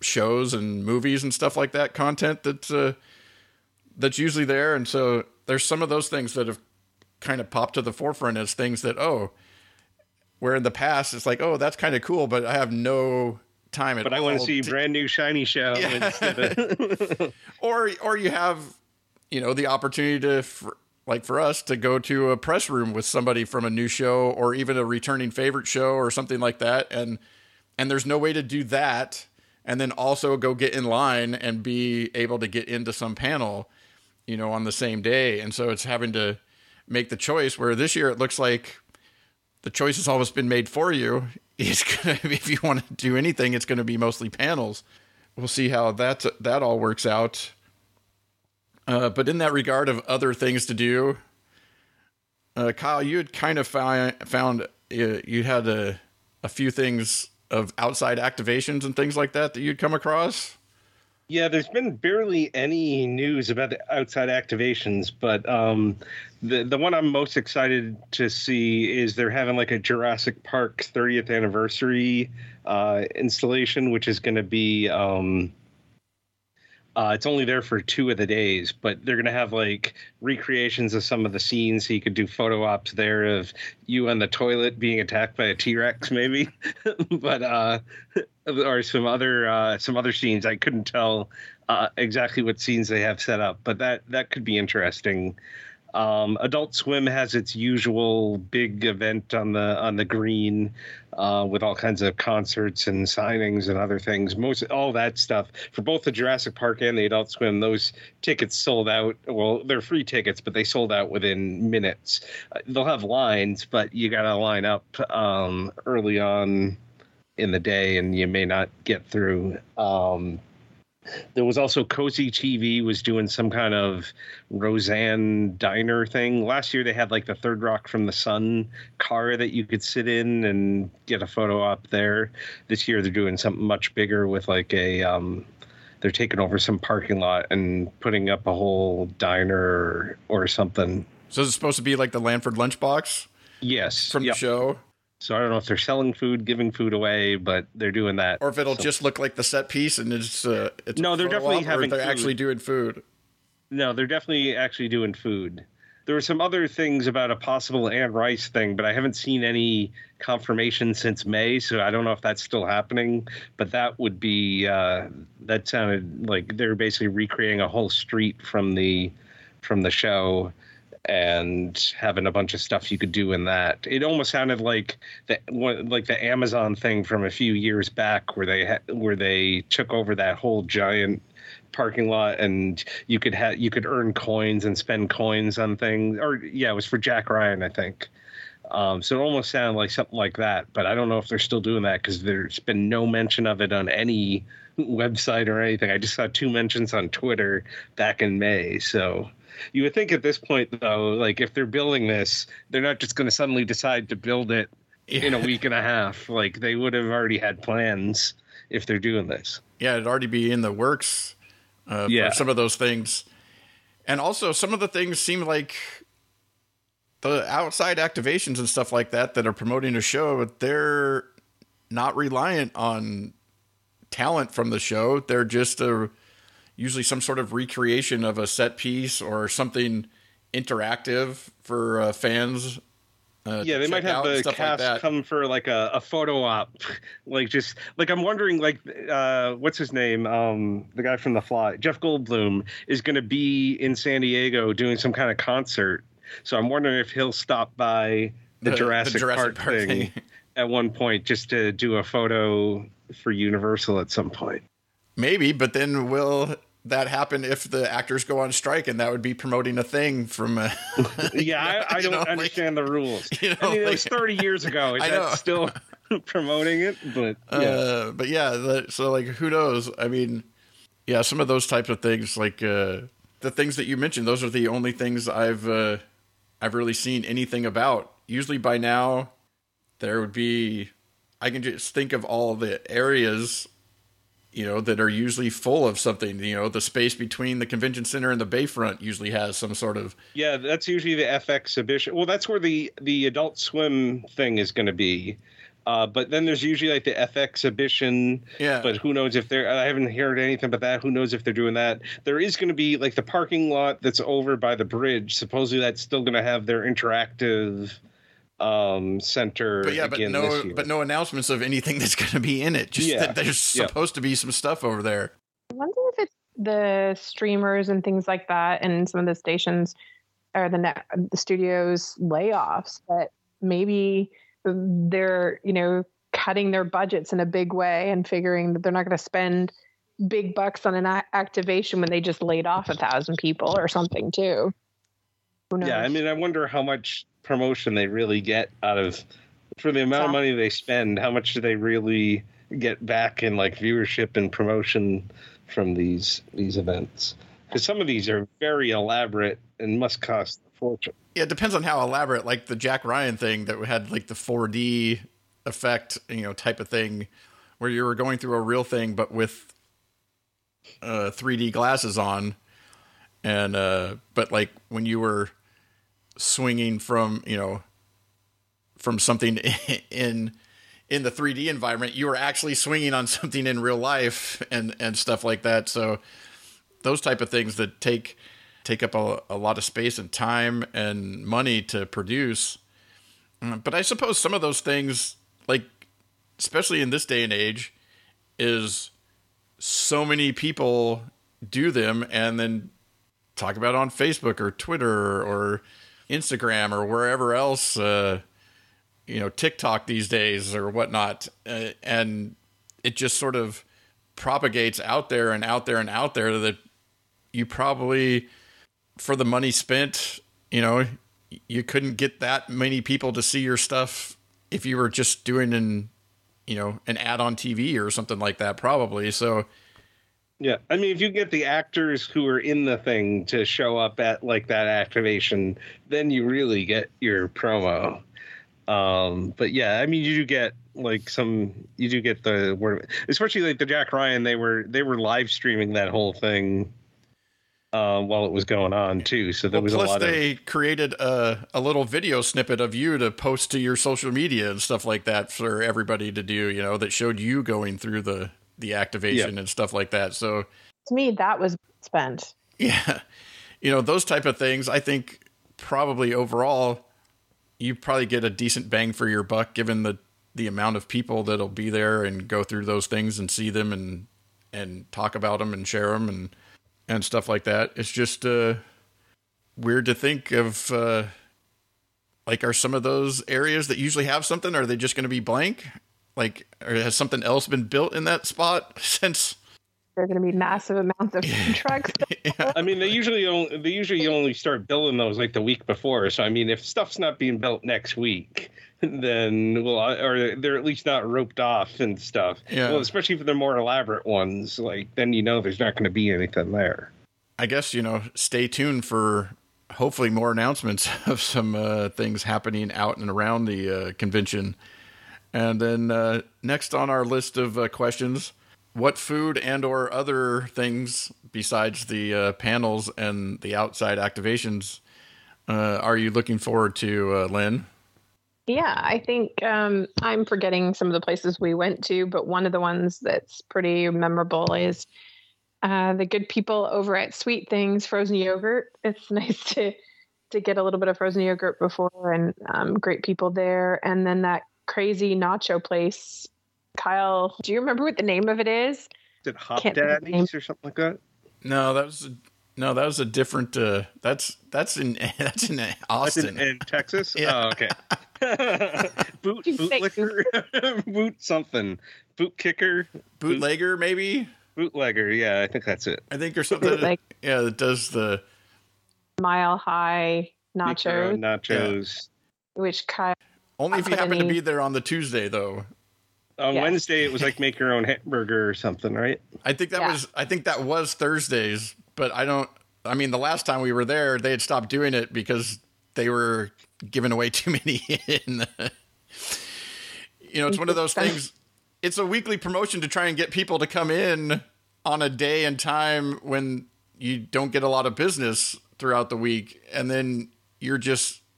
shows and movies and stuff like that, content that's uh, that's usually there. And so there's some of those things that have kind of popped to the forefront as things that, oh, where in the past it's like, oh, that's kind of cool, but I have no time at all. But I want to see a to- brand new shiny show. Yeah. Instead of... or or you have, you know, the opportunity to, for, like for us, to go to a press room with somebody from a new show or even a returning favorite show or something like that. And and there's no way to do that and then also go get in line and be able to get into some panel, you know, on the same day. And so it's having to make the choice, where this year it looks like the choice has almost been made for you. It's gonna, if you want to do anything, it's going to be mostly panels. We'll see how that that all works out. Uh, but in that regard of other things to do, uh, Kyle, you had kind of found, found uh, you had a, a few things of outside activations and things like that that you'd come across. Yeah, there's been barely any news about the outside activations, but um, the the one I'm most excited to see is they're having like a Jurassic Park thirtieth anniversary uh, installation, which is going to be um, uh, it's only there for two of the days, but they're going to have like recreations of some of the scenes, so you could do photo ops there of you on the toilet being attacked by a T-Rex, maybe, but. Uh, or some other uh, some other scenes. I couldn't tell uh, exactly what scenes they have set up, but that that could be interesting. Um, Adult Swim has its usual big event on the on the green uh, with all kinds of concerts and signings and other things. Most all that stuff for both the Jurassic Park and the Adult Swim. Those tickets sold out. Well, they're free tickets, but they sold out within minutes. Uh, they'll have lines, but you got to line up um, early on in the day, and you may not get through. Um, there was also Cozy T V was doing some kind of Roseanne diner thing. Last year they had like the Third Rock from the Sun car that you could sit in and get a photo op there. This year they're doing something much bigger with like a, um, they're taking over some parking lot and putting up a whole diner or, or something. So is it supposed to be like the Lanford Lunchbox Yes. from yep. the show? So I don't know if they're selling food, giving food away, but they're doing that. Or if it'll so. just look like the set piece and it's, uh, it's no, a they're photo definitely op, having or they're food. actually doing food. No, they're definitely actually doing food. There were some other things about a possible Anne Rice thing, but I haven't seen any confirmation since May, so I don't know if that's still happening. But that would be uh, that sounded like they're basically recreating a whole street from the from the show and having a bunch of stuff you could do in that. It almost sounded like the like the Amazon thing from a few years back, where they ha- where they took over that whole giant parking lot, and you could have you could earn coins and spend coins on things. Or yeah, it was for Jack Ryan, I think. Um, so it almost sounded like something like that, but I don't know if they're still doing that because there's been no mention of it on any website or anything. I just saw two mentions on Twitter back in May, so. You would think at this point, though, like if they're building this, they're not just going to suddenly decide to build it yeah. in a week and a half. Like they would have already had plans if they're doing this. Yeah, it'd already be in the works uh, yeah. for some of those things. And also some of the things seem like the outside activations and stuff like that that are promoting a show, they're not reliant on talent from the show. They're just a... usually some sort of recreation of a set piece or something interactive for uh, fans. Uh, yeah, they might have the cast like come for like a, a photo op. like just like I'm wondering, like uh, what's his name? Um, the guy from The Fly, Jeff Goldblum, is going to be in San Diego doing some kind of concert. So I'm wondering if he'll stop by the, the, Jurassic, the Jurassic Park, Park thing, thing at one point just to do a photo for Universal at some point. Maybe, but then will that happen if the actors go on strike, and that would be promoting a thing from uh, yeah, I, I don't know, understand like, the rules. You know, I mean, like, it was thirty years ago. Is I that know. still promoting it? But yeah. Uh, but yeah, the, so like, who knows? I mean, yeah, some of those types of things, like uh, the things that you mentioned, those are the only things I've uh, I've really seen anything about. Usually by now, there would be, I can just think of all the areas, you know, that are usually full of something. You know, the space between the convention center and the Bayfront usually has some sort of... Yeah, that's usually the F exhibition. Well, that's where the, the Adult Swim thing is going to be. Uh, but then there's usually like the F exhibition. Yeah. But who knows if they're, I haven't heard anything about that. Who knows if they're doing that. There is going to be like the parking lot that's over by the bridge. Supposedly that's still going to have their interactive um, center. But yeah, but again no, this year. but no announcements of anything that's going to be in it. Just Yeah. that there's supposed to be some stuff over there. I wonder if it's the streamers and things like that, and some of the stations or the net, the studios layoffs, that maybe they're, you know, cutting their budgets in a big way and figuring that they're not going to spend big bucks on an a- activation when they just laid off a thousand people or something too. Who knows? Yeah, I mean, I wonder how much promotion they really get out of, for the amount of money they spend, how much do they really get back in like viewership and promotion from these these events? Because some of these are very elaborate and must cost a fortune. Yeah, it depends on how elaborate, like the Jack Ryan thing that had like the four D effect, you know, type of thing, where you were going through a real thing, but with uh, three D glasses on. And, uh, but like when you were swinging from, you know, from something in, in the three D environment, you were actually swinging on something in real life and, and stuff like that. So those type of things that take, take up a, a lot of space and time and money to produce. But I suppose some of those things, like, especially in this day and age, is so many people do them and then talk about it on Facebook or Twitter or Instagram or wherever else, uh, you know, TikTok these days or whatnot. Uh, and it just sort of propagates out there and out there and out there that you probably, for the money spent, you know, you couldn't get that many people to see your stuff if you were just doing an, you know, an ad on T V or something like that, probably. So, yeah, I mean, if you get the actors who are in the thing to show up at like that activation, then you really get your promo. Um, but yeah, I mean, you do get like some, you do get the word, especially like the Jack Ryan. They were they were live streaming that whole thing uh, while it was going on too. So there well, was plus a lot they of. created a a little video snippet of you to post to your social media and stuff like that for everybody to do. You know, that showed you going through the the activation Yeah. and stuff like that. So To me, that was spent. yeah, you know, those type of things. I think probably overall, you probably get a decent bang for your buck given the the amount of people that'll be there and go through those things and see them and and talk about them and share them and and stuff like that. It's just uh, weird to think of. Uh, like, are some of those areas that usually have something, are they just going to be blank? Like, or has something else been built in that spot since? There are going to be massive amounts of food trucks. I mean, they usually only, they usually only start building those like the week before. So I mean, if stuff's not being built next week, then well, or they're at least not roped off and stuff. Yeah. Well, especially for the more elaborate ones, like then you know there's not going to be anything there. I guess, you know, stay tuned for hopefully more announcements of some uh, things happening out and around the uh, convention. And then uh, next on our list of uh, questions, what food and or other things besides the uh, panels and the outside activations uh, are you looking forward to, uh, Lynn? Yeah, I think um, I'm forgetting some of the places we went to, but one of the ones that's pretty memorable is uh, the good people over at Sweet Things Frozen Yogurt. It's nice to to get a little bit of frozen yogurt before, and um, great people there. And then that crazy nacho place. Kyle, do you remember what the name of it is? Is it Hop Can't think of the name. Daddies or something like that? No, that was a, no, that was a different. Uh, that's that's in that's in That's Austin. in, in Texas? Yeah. Oh, okay. boot, You boot say licker, boot something, boot kicker, Bootlegger, maybe. bootlegger. Yeah, I think that's it. I think there's something. Bootleg. Yeah, that does the. Mile High nachos, nachos. which Kyle. Only if you put happen to any- be there on the Tuesday, though. On Yes. Wednesday, it was like make your own hamburger or something, right? I think that Yeah. was. I think that was Thursdays, but I don't. I mean, the last time we were there, they had stopped doing it because they were giving away too many. In the, you know, it's one of those things. It's a weekly promotion to try and get people to come in on a day and time when you don't get a lot of business throughout the week, and then you're just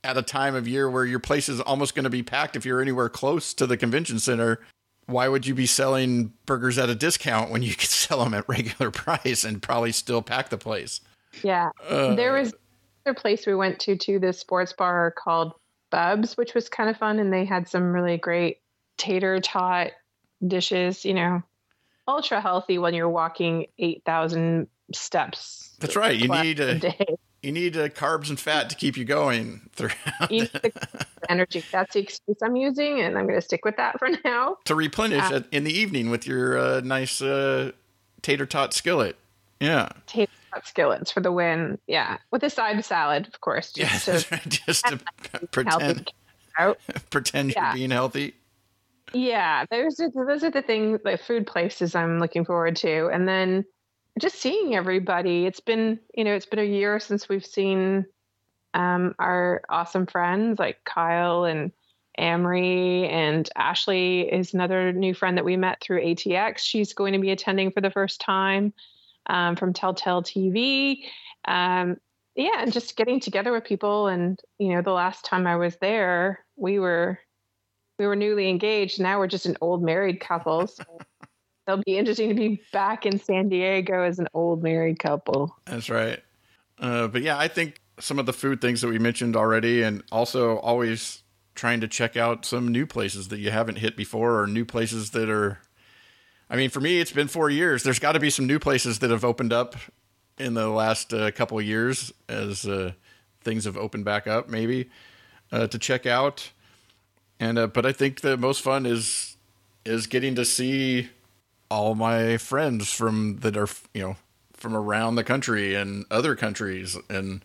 at a time of year where your place is almost going to be packed if you're anywhere close to the convention center. Why would you be selling burgers at a discount when you could sell them at regular price and probably still pack the place? Yeah. Uh, there was another place we went to, to this sports bar called Bubs, which was kind of fun. And they had some really great tater tot dishes, you know, ultra healthy when you're walking eight thousand steps. That's right. You need a, a day. You need uh, carbs and fat to keep you going throughout. You need the energy. That's the excuse I'm using, and I'm going to stick with that for now. To replenish uh, in the evening with your uh, nice uh, tater tot skillet. Yeah. Tater tot skillets for the win. Yeah. With a side salad, of course. Just yeah, to, right. just to pretend, pretend yeah. you're being healthy. Yeah. Those are, those are the things, like food places I'm looking forward to. And then just seeing everybody. It's been, you know, it's been a year since we've seen um, our awesome friends like Kyle and Amory, and Ashley is another new friend that we met through A T X. She's going to be attending for the first time um, from Telltale T V. Um, yeah, and just getting together with people. And, you know, the last time I was there, we were we were newly engaged. Now we're just an old married couple. So it'll be interesting to be back in San Diego as an old married couple. That's right. Uh, but yeah, I think some of the food things that we mentioned already, and also always trying to check out some new places that you haven't hit before, or new places that are, I mean, for me, it's been four years. There's got to be some new places that have opened up in the last uh, couple of years as uh, things have opened back up, maybe uh, to check out. And, uh, but I think the most fun is, is getting to see all my friends from that are, you know, from around the country and other countries and,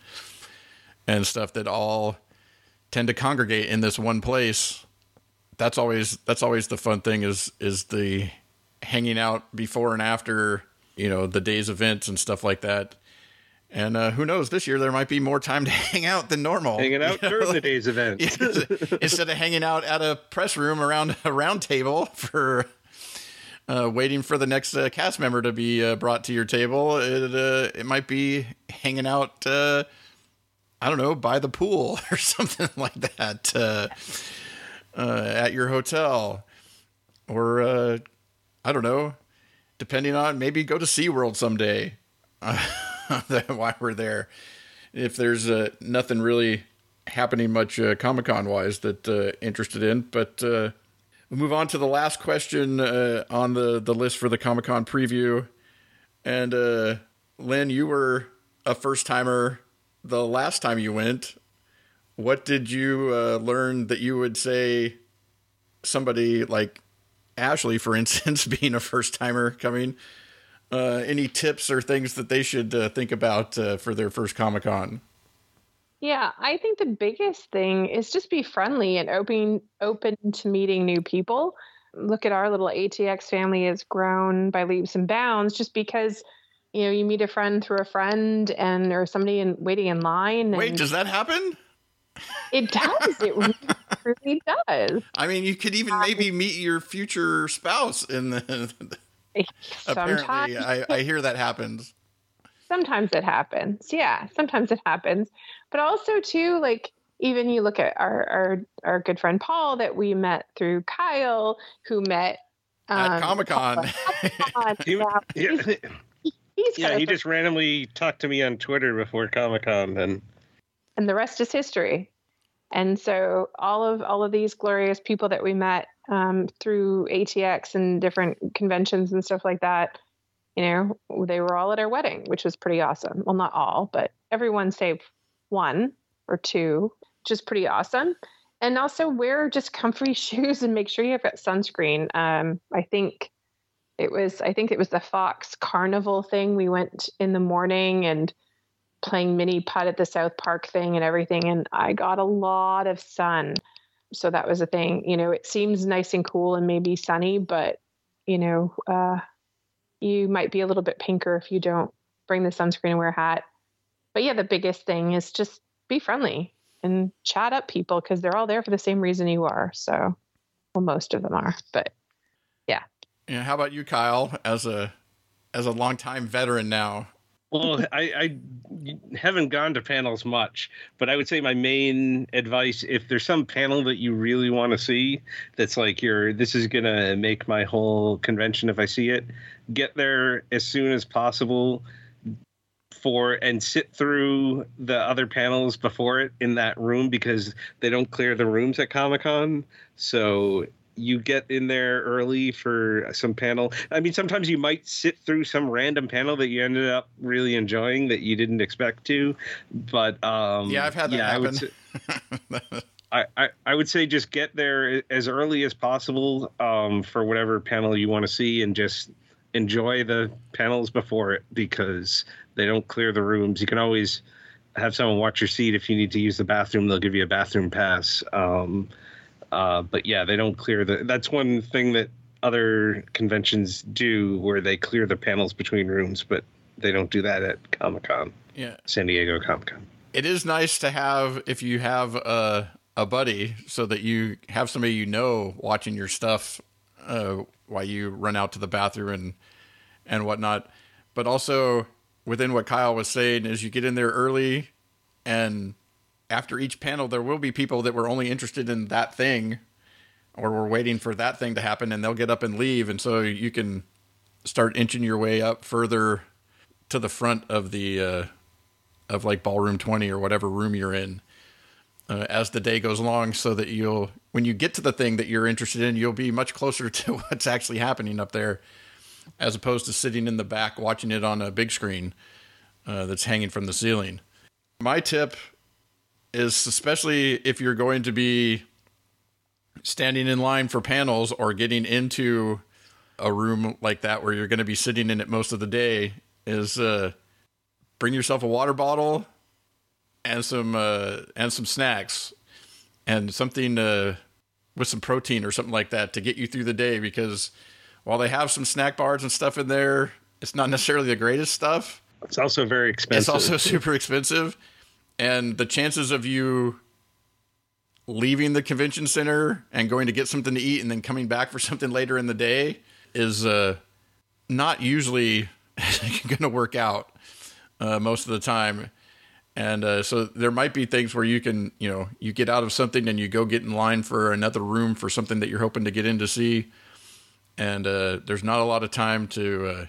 and stuff that all tend to congregate in this one place. That's always, that's always the fun thing is, is the hanging out before and after, you know, the day's events and stuff like that. And uh, who knows, this year there might be more time to hang out than normal. Hanging out you know, during like, the day's events. Instead of hanging out at a press room around a round table for uh, waiting for the next uh, cast member to be uh, brought to your table, it, uh, it might be hanging out, uh, I don't know, by the pool or something like that uh, uh, at your hotel. Or, uh, I don't know, depending on, maybe go to SeaWorld someday. Uh, while we're there, if there's uh, nothing really happening much uh, Comic-Con wise that uh, interested in, but uh, we'll move on to the last question uh, on the, the list for the Comic-Con preview. And uh, Lynn, you were a first timer the last time you went. What did you uh, learn that you would say somebody like Ashley, for instance, being a first timer coming? Uh, any tips or things that they should uh, think about uh, for their first Comic-Con? Yeah, I think the biggest thing is just be friendly and open open to meeting new people. Look at our little A T X family has grown by leaps and bounds just because, you know, you meet a friend through a friend and or somebody in, waiting in line. Wait, and does that happen? It does. It really, really does. I mean, you could even maybe meet your future spouse in the... Apparently, I, I hear that happens. Sometimes it happens. Yeah, sometimes it happens. But also, too, like, even you look at our our, our good friend Paul that we met through Kyle, who met um, at Comic-Con. he, yeah, yeah, he's, he's yeah he just randomly talked to me on Twitter before Comic-Con. And... and the rest is history. And so all of all of these glorious people that we met um, through A T X and different conventions and stuff like that, you know, they were all at our wedding, which was pretty awesome. Well, not all, but everyone save one or two, which is pretty awesome. And also wear just comfy shoes and make sure you have got sunscreen. Um, I think it was, I think it was the Fox Carnival thing. We went in the morning and playing mini putt at the South Park thing and everything. And I got a lot of sun. So that was a thing, you know, it seems nice and cool and maybe sunny, but you know, uh, you might be a little bit pinker if you don't bring the sunscreen and wear a hat. But yeah, the biggest thing is just be friendly and chat up people because they're all there for the same reason you are. So, well, most of them are, but yeah. Yeah. How about you, Kyle, as a, as a longtime veteran now? Well, I, I haven't gone to panels much, but I would say my main advice, if there's some panel that you really want to see, that's like your, this is going to make my whole convention if I see it, get there as soon as possible for and sit through the other panels before it in that room, because they don't clear the rooms at Comic-Con. So you get in there early for some panel. I mean, sometimes you might sit through some random panel that you ended up really enjoying that you didn't expect to. But um, yeah, I've had that yeah, happen. I would, say, I, I, I would say just get there as early as possible um, for whatever panel you want to see, and just enjoy the panels before it, because they don't clear the rooms. You can always have someone watch your seat if you need to use the bathroom. They'll give you a bathroom pass. Um, Uh, but yeah, they don't clear the. That's one thing that other conventions do, where they clear the panels between rooms, but they don't do that at Comic-Con. Yeah, San Diego Comic-Con. It is nice to have, if you have a a buddy, so that you have somebody you know watching your stuff uh, while you run out to the bathroom and and whatnot. But also within what Kyle was saying is, you get in there early, and after each panel, there will be people that were only interested in that thing, or were waiting for that thing to happen, and they'll get up and leave. And so you can start inching your way up further to the front of the, uh, of like ballroom twenty or whatever room you're in, uh, as the day goes along, so that you'll, when you get to the thing that you're interested in, you'll be much closer to what's actually happening up there, as opposed to sitting in the back watching it on a big screen, uh, that's hanging from the ceiling. My tip is, especially if you're going to be standing in line for panels or getting into a room like that where you're going to be sitting in it most of the day, is uh, bring yourself a water bottle and some uh, and some snacks and something uh, with some protein or something like that to get you through the day. Because while they have some snack bars and stuff in there, it's not necessarily the greatest stuff. It's also very expensive. It's also super expensive. And the chances of you leaving the convention center and going to get something to eat and then coming back for something later in the day is uh, not usually going to work out uh, most of the time. And uh, so there might be things where you can, you know, you get out of something and you go get in line for another room for something that you're hoping to get in to see. And uh, there's not a lot of time to uh,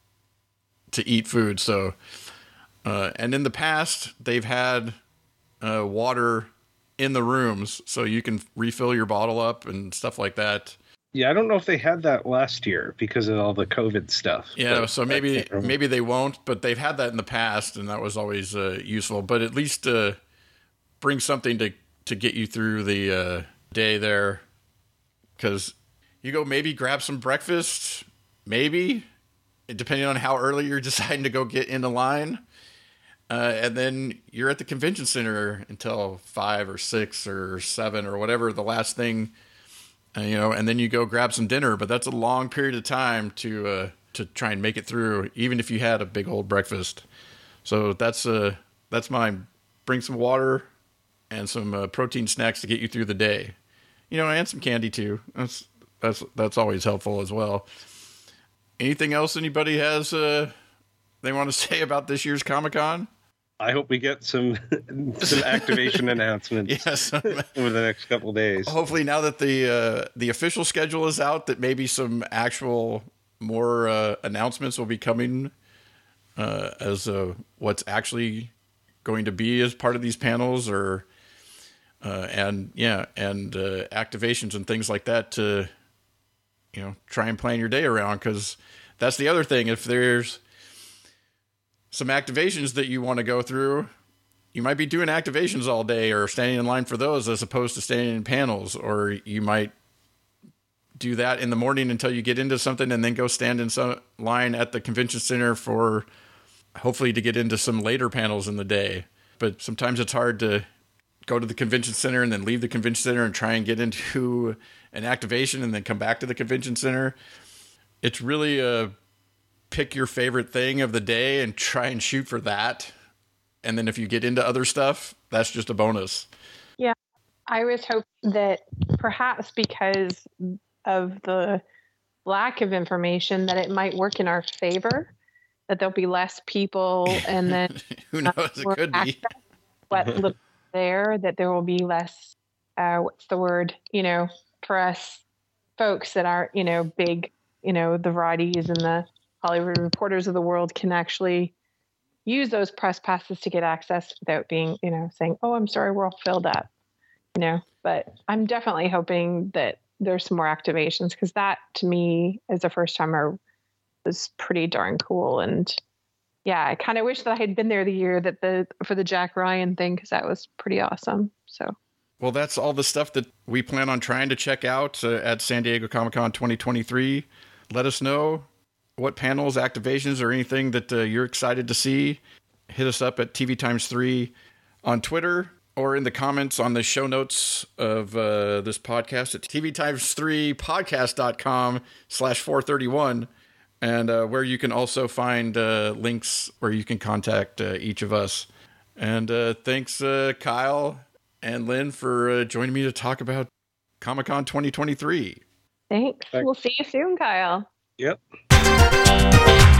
to eat food. So... Uh, and in the past, they've had uh, water in the rooms, so you can refill your bottle up and stuff like that. Yeah, I don't know if they had that last year because of all the COVID stuff. Yeah, so maybe maybe they won't, but they've had that in the past, and that was always uh, useful. But at least uh, bring something to, to get you through the uh, day there, because you go maybe grab some breakfast, maybe, depending on how early you're deciding to go get in the line. Uh, and then you're at the convention center until five or six or seven or whatever the last thing, uh, you know, and then you go grab some dinner. But that's a long period of time to uh, to try and make it through, even if you had a big old breakfast. So that's uh, that's mine. Bring some water and some uh, protein snacks to get you through the day, you know, and some candy too. That's that's that's always helpful as well. Anything else anybody has uh, they want to say about this year's Comic-Con? I hope we get some some activation announcements yes. over the next couple of days. Hopefully, now that the uh, the official schedule is out, that maybe some actual more uh, announcements will be coming uh, as uh, what's actually going to be as part of these panels, or uh, and yeah, and uh, activations and things like that to, you know, try and plan your day around. Because that's the other thing. If there's some activations that you want to go through, you might be doing activations all day or standing in line for those as opposed to standing in panels. Or you might do that in the morning until you get into something and then go stand in some line at the convention center for hopefully to get into some later panels in the day. But sometimes it's hard to go to the convention center and then leave the convention center and try and get into an activation and then come back to the convention center. It's really a pick your favorite thing of the day and try and shoot for that. And then if you get into other stuff, that's just a bonus. Yeah. I was hoping that perhaps because of the lack of information that it might work in our favor, that there'll be less people, and then who knows, uh, it could be what little there that there will be less. Uh, what's the word? You know, for us folks that aren't, you know, big, you know, the Varieties and the Hollywood Reporters of the world can actually use those press passes to get access without being, you know, saying, "Oh, I'm sorry, we're all filled up," you know. But I'm definitely hoping that there's some more activations, because that to me as a first timer was pretty darn cool. And yeah, I kind of wish that I had been there the year that the for the Jack Ryan thing, because that was pretty awesome. So. Well, that's all the stuff that we plan on trying to check out uh, at San Diego Comic-Con twenty twenty-three. Let us know what panels, activations, or anything that uh, you're excited to see. Hit us up at T V Times three on Twitter, or in the comments on the show notes of uh, this podcast at T V Times three podcast dot com slash four thirty-one, and uh, where you can also find uh, links where you can contact uh, each of us. And uh, thanks, uh, Kyle and Lynn, for uh, joining me to talk about Comic-Con twenty twenty-three. Thanks. Thanks. We'll see you soon, Kyle. Yep.